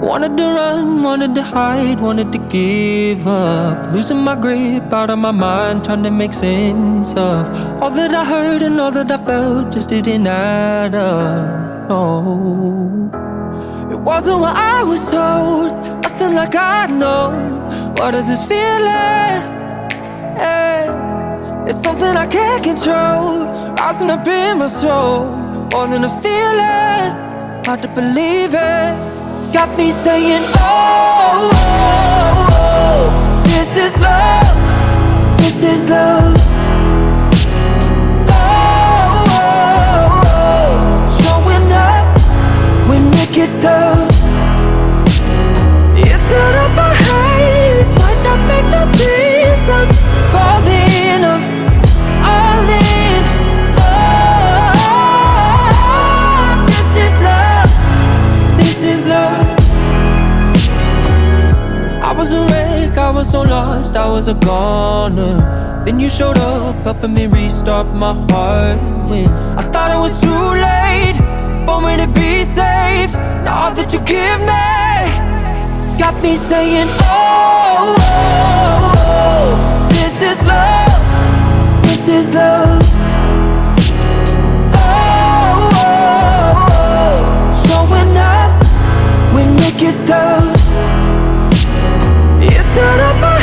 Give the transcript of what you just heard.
Wanted to run, wanted to hide, wanted to give up. Losing my grip, out of my mind, trying to make sense of all that I heard and all that I felt just didn't add up. No, it wasn't what I was told, nothing like I know. What is this feeling? Hey, it's something I can't control, rising up in my soul. More than a feeling, hard to believe it. Got me saying, oh, oh, oh, this is love, this is love. Oh, oh, oh, showing up when it gets tough. It's out of my hands, might not make no sense. I'm falling, I'm all in. Oh, this is love, this is love. I was a wreck, I was so lost, I was a goner. Then you showed up, helping me restart my heart. When I thought it was too late for me to be saved, now all that you give me got me saying, oh, oh, oh, this is love, this is love. Oh, oh, oh, showing up when it gets tough. It's out of my